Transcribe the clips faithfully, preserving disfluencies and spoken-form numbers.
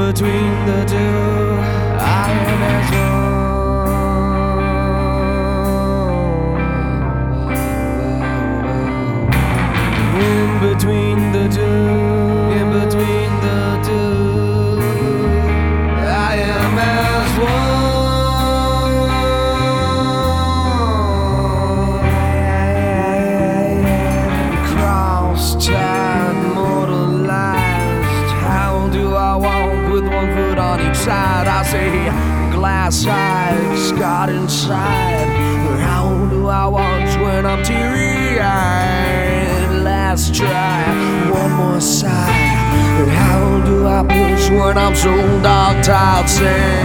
between the two, I am as one. In between the two, in between the two, I am as one. Side, I say glass eyed, scarred inside. How do I watch when I'm teary eyed? Last try, one more side. How do I push when I'm so dog tired? Say,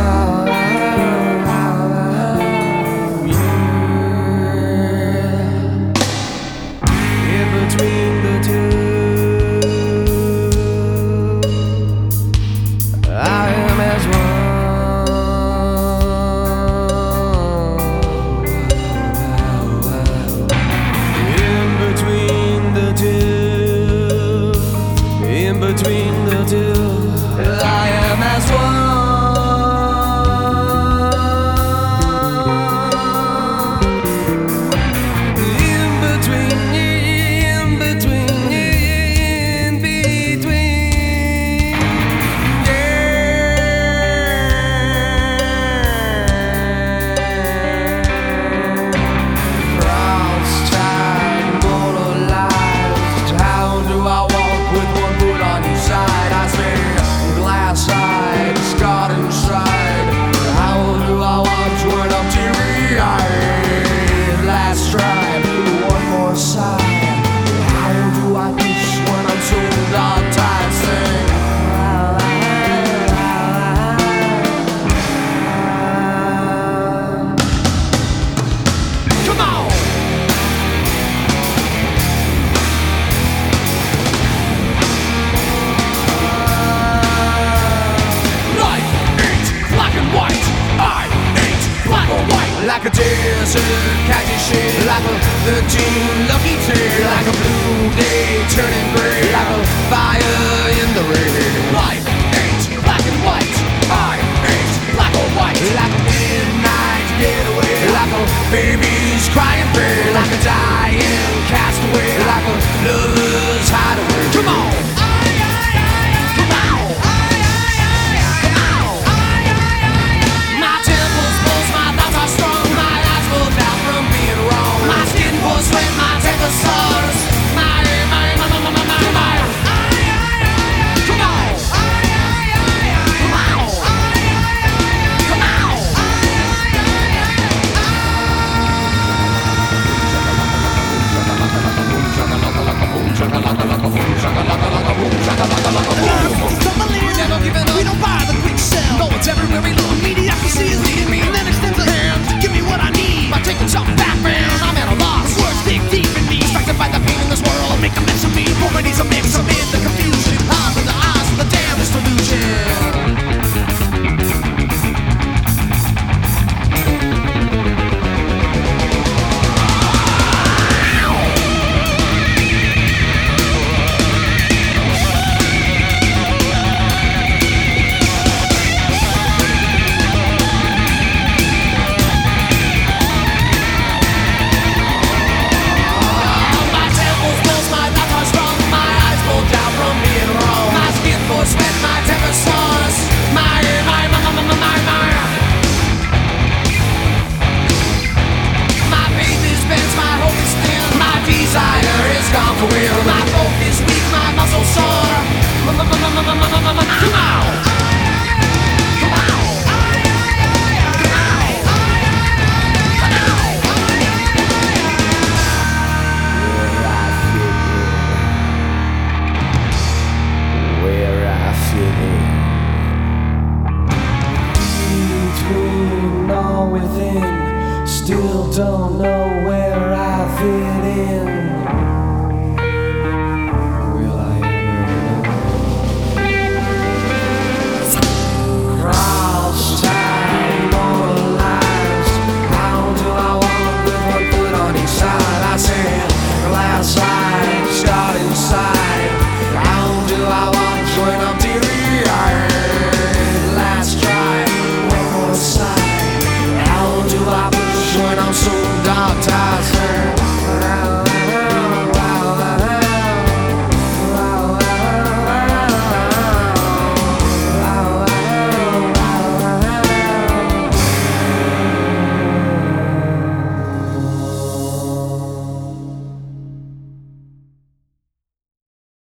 in between the two. Between the two, I am as one. In between, in between, in between, yeah. Cross-tied, mortalized. How do I walk with one foot on each side? I say glass-eyed, scarred inside. How do I watch when I'm teary-eyed? Last try, one more side. How do I push when I'm so dark tired? Sing. Come on. Like a desert khaki shade, like a thirteen lucky day, like a blue day turning gray, like a fire in the rain. Life ain't black and white, I ain't black or white, like a midnight getaway, like a baby's crying pain, like a dying castaway, like a lover's hideaway. Come on. My focus weak, my muscles sore.